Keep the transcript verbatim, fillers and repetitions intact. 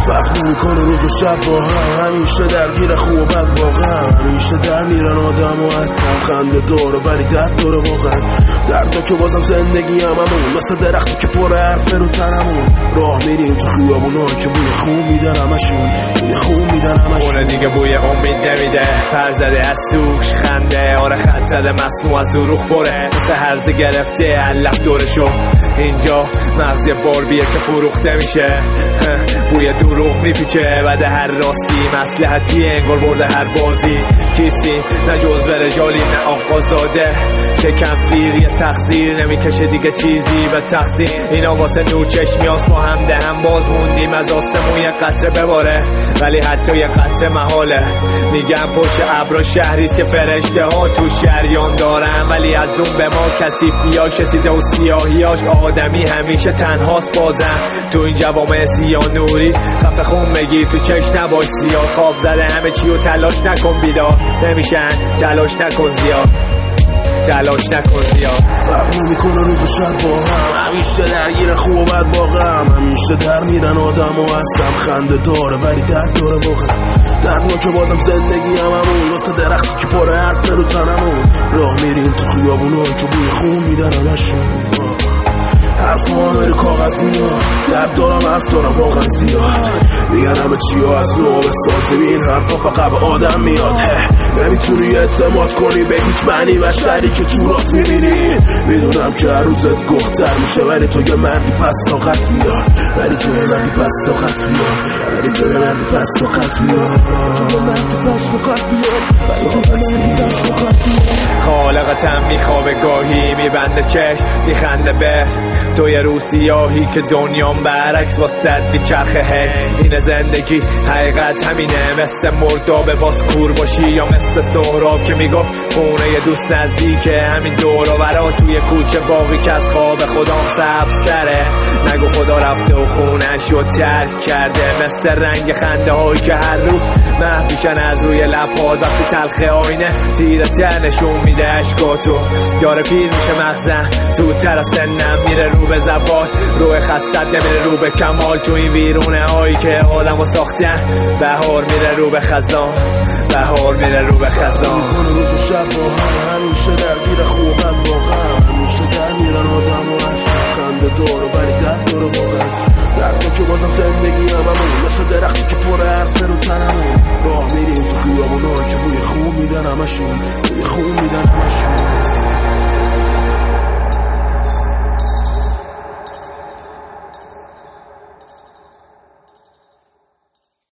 فرق نمیکنه روز و شب با هم، همیشه درگیر خوب و بد با غم، همیشه در میرن آدم و هستم خنده داره ولی درد داره واقعا. دردا که بازم زندگی هممون مثل درختی که پر حرفه رو تنمون. راه میریم تو خیابونا که بوی خون میدن همشون، بوی خون میدن همشون. اون دیگه بوی امید نمیده، پر زده از توش خنده، آره خط زده مصنوع از دروغ پره، مثل هرزه گرفته علف دورشو. اینجا مغزی باربیه که فروخته میشه، بوی دروغ میپیچه بعد هر راستی، مصلحتی انگار برده هر بازی. کیستی نه جزو رجالی نه آقازاده، شکم سیر یه تقصیر نمیکشه دیگه چیزی به تقصیر. اینا واسه نور چشمیاست با هم ده هم باز موندیم از آسمون یه قطره بباره، ولی حتی یه قطره محاله. میگم پشت ابرا شهریست که فرشته ها تو شریان دارن، ولی از اون به ما کثیفیاش رسیده و سیاهیاش. آدمی همیشه تنهاست بازم تو این جوامع سیاه نوری، خفه خون بگیر تو چش نباش سیاه. خواب زده همه چی و تلاش نکن بیدار نمیشن، تلاش نکن زیاد، تلاش نکن زیاد. فرق نمیکنه روز و شب با هم، همیشه درگیر خوب و بد با غم، همیشه در میرن آدم و هستم خنده داره ولی درد داره واقعا. دردنا که بازم زندگی هممون مثل درختی که پر حرفه رو تنمون. راه میریم تو خیابونا که بوی خون میدن همشون. حرف همه رو کاغذ میاد، درد دارم حرف دارم واقعا زیاد. میگن همه چی ها از نو بستازیم، این حرفا فقط به آدم میاد. نمیتونی اعتماد کنی به هیچ معنی و شری که تو رات میبینی. میدونم که هر روزت گفتر میشه ولی تو یه مردی پس طاقت میاد، ولی تو یه مردی پس طاقت میاد، ولی تو یه مردی پس طاقت میاد، طاقت میاد. خالقتم میخوابه گاهی میبنده چشم میخنده به تو یه رو سیاهی که دنیام برعکس واسد میچرخه. هی این زندگی حقیقت همینه، مثل مردابه باز کور باشی یا مثل سهراب که میگفت خونه یه دوست نزدیکه. همین دور و برا توی کوچه باقی که از خواب خودم سبزتره. نگو خدا رفته و خونش رو ترک کرده، مثل رنگ خنده هایی که هر روز محبیشن از روی لبهات. وقتی تلخ آینه تیره تر نشون میده اشکاتو، داره پیر میشه مغزم زودتر از سنم میره رو به زوال. روح خستت نمیره رو به کمال، تو این ویرونه هایی که آدمو ساختن. بهار میره رو به خزان، بهار میره رو به خزان. روز و شب با هم همیشه درگیر خوب